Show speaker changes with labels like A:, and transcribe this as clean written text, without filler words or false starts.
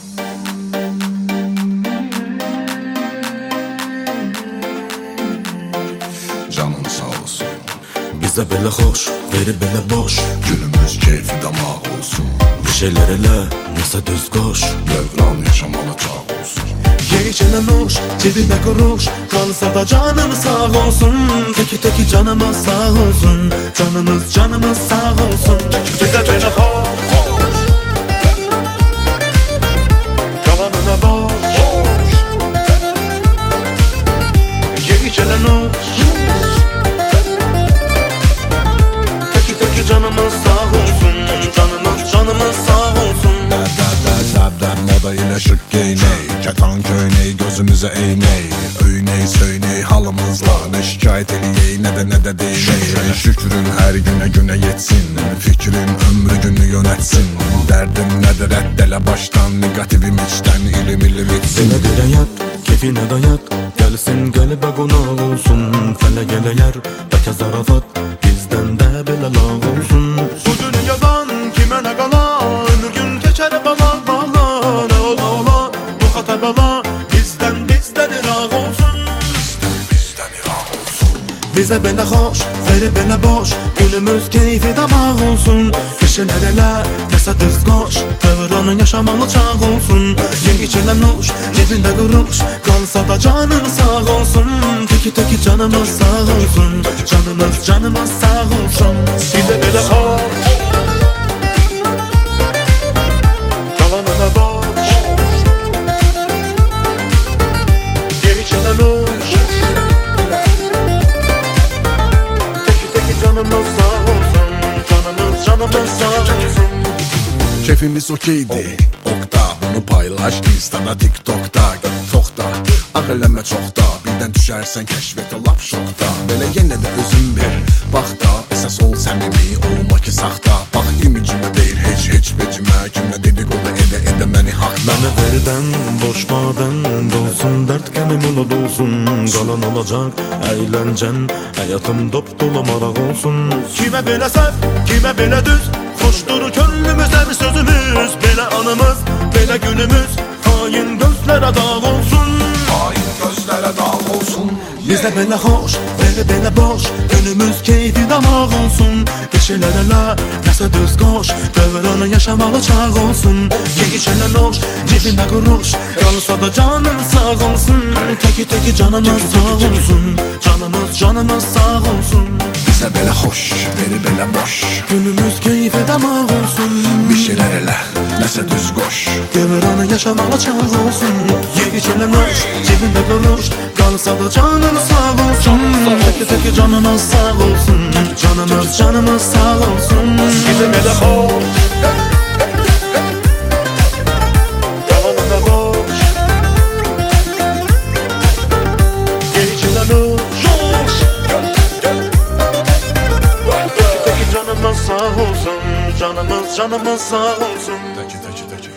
A: Canın sağ olsun.
B: Bizə belə xoş, verib belə boş.
A: Günümüz keyfi damaq olsun.
B: Bir şeylər elə, nəsə düz qoş.
A: Dövran yaşamalı çağ olsun.
B: Geç elə nuş, cebində quruş. Qalsa da canımız sağ olsun. Teki canımız sağ olsun. Canımız sağ olsun. Bizə belə xoş, qalanına boş. Geç elə nuş, canımız sağ olsun, canımız sağ olsun.
A: Dəbdəb moda ilə şık geyney. Kətan köyney gözümüzə eyney. Öyney söyney halımızla. Nə şikayət eləyey nə də deyney. Şükrün hər günə yetsin. Fikrin ömrü günü yönətsin. Dərdim nədir rəddələ başdan. Negativim içdən ilim bitsin.
B: Sənə bir həyat, keyfinə dayat. Gəlsin qəlbə qonaq olsun. Fələk elə yer, bəlkə zarafat. Bizdən də belə lağ olsun. Bu dünyadan kimə nə qala. Ömür gün keçər bala. Nə ola, bu xata bala. Bizdən iraq olsun. Bizə belə xoş, verib belə boş. Günümüz keyfi damaq olsun. Keçələr elə, nəsə düz qoş. Dövranın yaşamalı çağ olsun. Yengiç elə nuş, cebində quruş. Qalsa da canımız sağ olsun. Teki canımız sağ olsun. Canımız sağ olsun. Bizə belə xoş, qalanına boş. Yengiç elə nuş, canımız sağ olsun, canımız sağ olsun.
A: Keyfimiz okeydi, okta. Bunu paylaş Insta'da, TikTok'ta. Toxta, ağ eləmə çoxda. Birdən düşərsən kəşfətə lap şokda. Belə yenə də özün bir bax da. Əsas ol səmimi, olma ki saxta. Bax imicimə deyil heç becimə. Kimlə dedikodu edə məni haqda.
B: Mənə verdən, boş vadən dolsun. Dərd qəmim ola dolsun. Qalan olacaq əyləncən. Həyatım dop dola maraq olsun. Kimə belə səhv, kimə belə düz. Xoşdur könlümüz həm sözümüz. Belə anımız, belə günümüz. Hain gözlərə dağ olsun.
A: Hain gözlərə dağ olsun.
B: Bizə belə xoş, belə boş. Günümüz keyfi damaq olsun. Keçələr elə, nəsə düz qoş. Dövranı yaşamalı çağ olsun. Yegiç elə nuş, cebində quruş. Qalsa da canımız sağ olsun. Teki canımız sağ olsun. Canımız sağ olsun.
A: Bizə belə xoş, veri belə boş.
B: Günümüz keyfi damaq olsun.
A: Bir şeylər elə, nəsə düz qoş.
B: Dövranı yaşamalı çağ olsun. Yegiç elə nuş, cebində quruş. Qalsa da canımız sağ olsun. Teki canımız sağ olsun. Canımız sağ olsun. Bizə belə xoş, qalanına boş. Yegiç elə nuş, teki canımız sağ olsun. Canımız sağ olsun.
A: Teki.